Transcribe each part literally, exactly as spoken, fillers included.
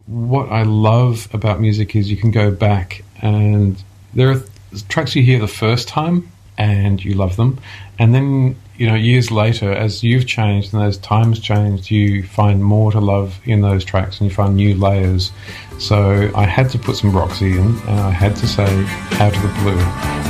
what I love about music is you can go back and there are tracks you hear the first time and you love them, and then, you know, years later, as you've changed and as times changed, you find more to love in those tracks and you find new layers. So I had to put some Roxy in, and I had to say Out of the Blue.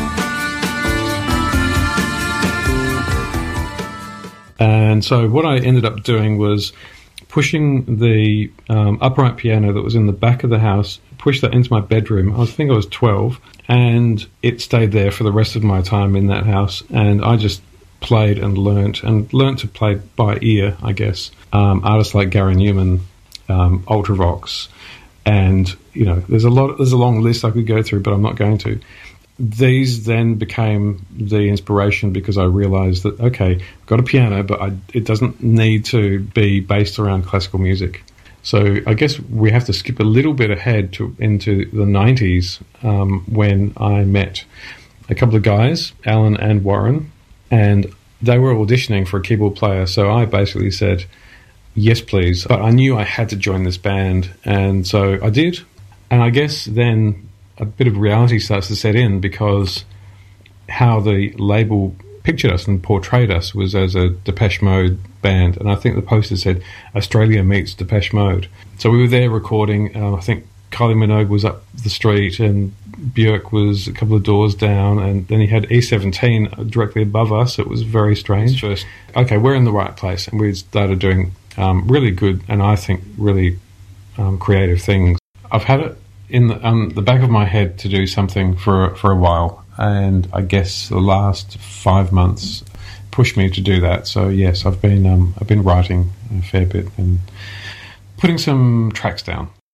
And so what I ended up doing was pushing the um, upright piano that was in the back of the house, pushed that into my bedroom. I think I was twelve, and it stayed there for the rest of my time in that house. And I just played and learnt, and learnt to play by ear, I guess. Um, artists like Gary Newman, um, Ultravox, and, you know, there's a lot, there's a long list I could go through, but I'm not going to. These then became the inspiration because I realised that, okay, I've got a piano, but I, it doesn't need to be based around classical music. So I guess we have to skip a little bit ahead to into the nineties, um, when I met a couple of guys, Alan and Warren, and they were auditioning for a keyboard player. So I basically said, yes, please. But I knew I had to join this band, and so I did. And I guess then a bit of reality starts to set in, because how the label pictured us and portrayed us was as a Depeche Mode band, and I think the poster said Australia meets Depeche Mode. So we were there recording. uh, I think Kylie Minogue was up the street and Björk was a couple of doors down, and then he had E seventeen directly above us. It was very strange. First, okay, we're in the right place, and we started doing um, really good and I think really um, creative things. I've had it in the, um, the back of my head to do something for for a while, and I guess the last five months pushed me to do that. So yes, I've been um, I've been writing a fair bit and putting some tracks down.